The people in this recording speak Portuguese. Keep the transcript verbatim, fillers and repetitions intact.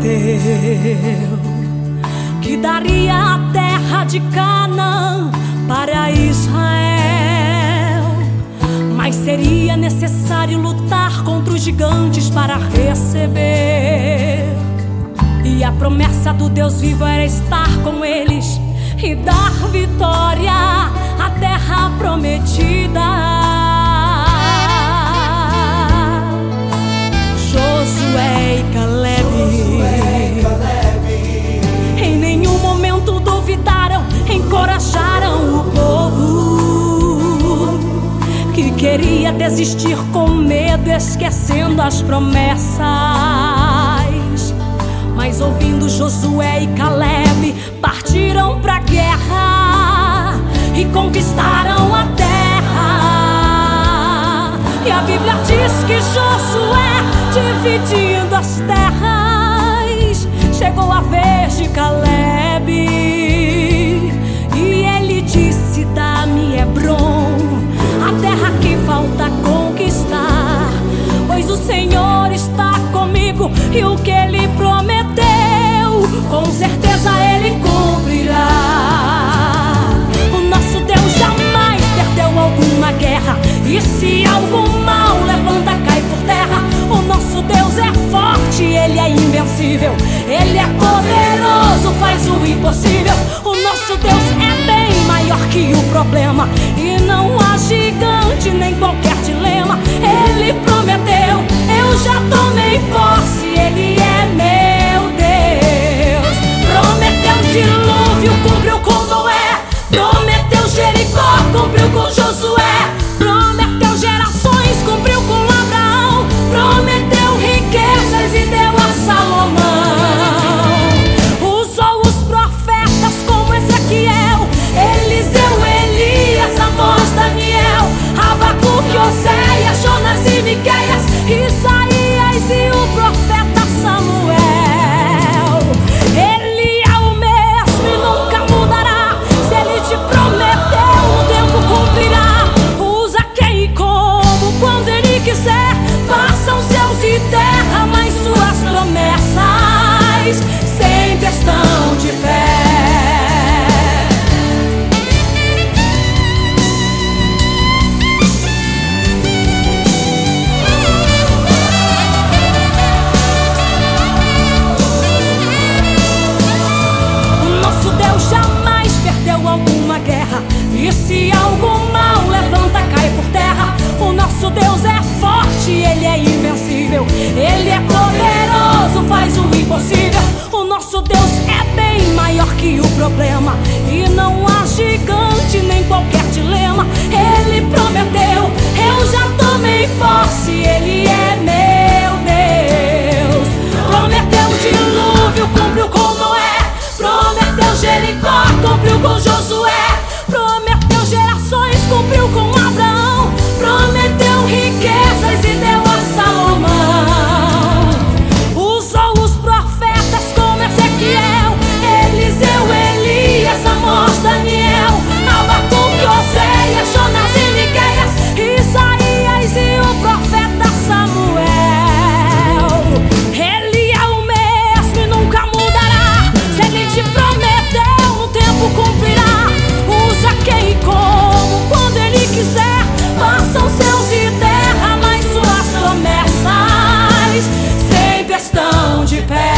que daria a terra de Canaã para Israel, mas seria necessário lutar contra os gigantes para receber. E a promessa do Deus vivo era estar com eles e dar vitória à terra prometida. Josué e Caleb, em nenhum momento duvidaram, encorajaram o povo que queria desistir com medo, esquecendo as promessas. Mas ouvindo Josué e Caleb, partiram pra guerra e conquistaram a terra. E a Bíblia diz que Josué, dividindo as terras, chegou a vez de Caleb, e ele disse: dá-me Hebron, a terra que falta conquistar, pois o Senhor está comigo e o que ele prometeu, com certeza ele cumprirá. O nosso Deus jamais perdeu alguma guerra, e se algum mal levanta, cai por terra. O nosso Deus é forte, ele é invencível, ele é poderoso, faz o impossível. O nosso Deus é bem maior que o problema, e não há gigante nem qualquer dilema. Ele prometeu, eu já tomei posse, ele é meu Deus. Prometeu dilúvio, cumpriu com Noé. Prometeu Jericó, cumpriu com Josué. Prometeu gerações, cumpriu com Abraão. Prometeu riquezas e deu a Salomão. Usou os profetas como Ezequiel, Eliseu, Elias, Amós, Daniel, Abacuque, Oséias, Jonas e Miqueias, Isaías e o profeta Samuel. Ele é o mesmo e nunca mudará. Se ele te prometeu, o tempo cumprirá. Usa quem e como, quando ele quiser. Façam céus e terra, mas suas promessas sempre estão de pé. Jamais perdeu alguma guerra, e se algum mal levanta, cai por terra. O nosso Deus é forte, ele é invencível, ele é poderoso, faz o impossível. O nosso Deus é bem maior que o problema, e não há gigante nem qualquer dilema. Ele prometeu, eu já tomei posse, ele é meu Deus. Prometeu dilúvio, cumpriu com Noé. Prometeu Jericó, cumpriu com Josué. Prometeu gerações, cumpriu com Abraão. Prometeu riquezas e deu a Salomão. Usou os profetas como Ezequiel, Eliseu, Elias, Amós, Daniel, Abacuque, Oséias, Jonas e Miqueias, Isaías e o profeta Samuel. Ele é o mesmo e nunca mudará. Se ele te prometeu, o tempo cumprirá. Usa quem e como, quando ele quiser. Façam céus e terra, mas suas promessas sempre estão de pé.